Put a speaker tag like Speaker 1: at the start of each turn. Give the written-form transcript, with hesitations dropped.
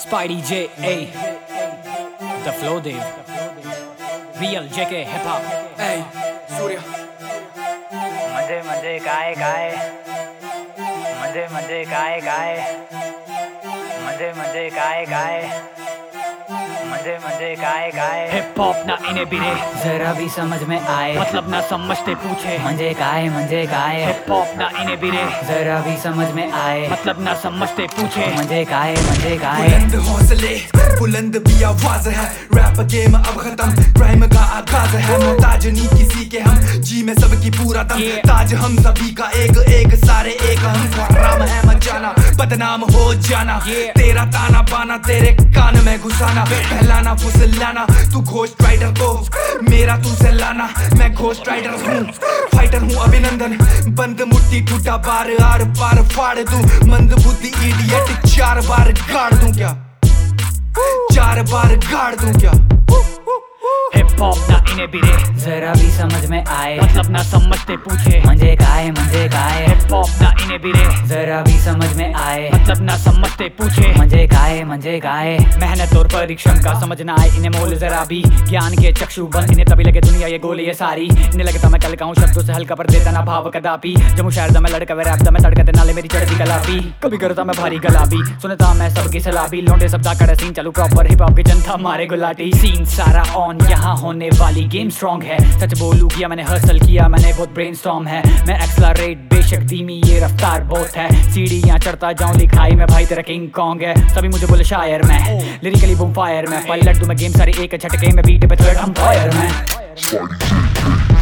Speaker 1: Spidey J, A, The Flow Dev, Real JK Hip Hop,
Speaker 2: Hey, Surya.
Speaker 3: मजे मजे काय काय, मजे मजे काय काय, मजे मजे काय काय, मजे मजे काय काय।
Speaker 1: Hip Hop ना इन्हें बिरे,
Speaker 3: जरा भी समझ में आए,
Speaker 1: मतलब ना समझते पूछे।
Speaker 3: मजे काय
Speaker 1: Hip Hop ना इन्हें बिरे,
Speaker 3: जरा भी समझ में आए,
Speaker 1: मतलब ना समझते पूछे।
Speaker 3: मजे काय
Speaker 2: बुलंद हौसले, बुलंद भी आवाज है। रैप गेम अब खत्म, क्राइम का आगाज है। मोहताज नहीं किसी के हम, जी में सबकी पूरा दम। ताज हम सभी का एक एक, सारे एक हम। हराम है मचाना, बदनाम हो जाना। तेरा ताना बाना तेरे कान में घुसाना। पहलाना फुसलाना, तू घोस्ट राइडर को मेरा तू से लाना। मैं घोस्ट राइडर हूँ, फाइटर हूँ अभिनंदन। बंद मुट्ठी टूटा बार आर पार फाड़ दूं। मंद बुद्धि इडियट, 4 बार गाड़ दूं क्या? 4 बार गाड़ दूं क्या?
Speaker 1: Hip Hop ना इन्हें बिरे,
Speaker 3: जरा भी समझ में आए,
Speaker 1: मतलब ना समझते पूछे।
Speaker 3: मजे काय
Speaker 1: Hip Hop ना इन्हें बिरे,
Speaker 3: जरा भी समझ में आए,
Speaker 1: मतलब ना समझते पूछे।
Speaker 3: मजे काय।
Speaker 1: मेहनत और परिश्रम का समझ ना आए इन्हें मोल जरा भी। ज्ञान के चक्षु बंद इन्हें तभी लगे दुनिया ये गोल ये सारी। इन्हें लगता मैं कल का हूँ, शब्दों से हल्का पर देता ना भाव कदापि। जब शायर दा मैं लड़का वे रैप दा मैं तड़कते नाले मेरी चढ़ती कलापी। कभी करता मैं भारी गलाबी, सुनता मैं सबकी सलाबी। लौंडे सब कड़ा सीन चालू प्रॉपर हिप हॉप की जनता मारे गुलाटी। सीन सारा ऑन, यहाँ होने वाली गेम स्ट्रॉन्ग है। सच बोलूं किया मैंने हसल किया, मैंने बहुत ब्रेनस्टॉर्म है। मैं एक्सलरेट बेशक धीमी ये रफ्तार बहुत है। सीढ़ियां चढ़ता जाऊं लिखाई में, भाई तेरा किंग कॉन्ग है। सभी मुझे बोले शायर मैं, लिरिकली बूम फायर मैं। पायलट दूं मैं गेम सारी एक झटके में, बीट पे थर्ड अंपायर मैं।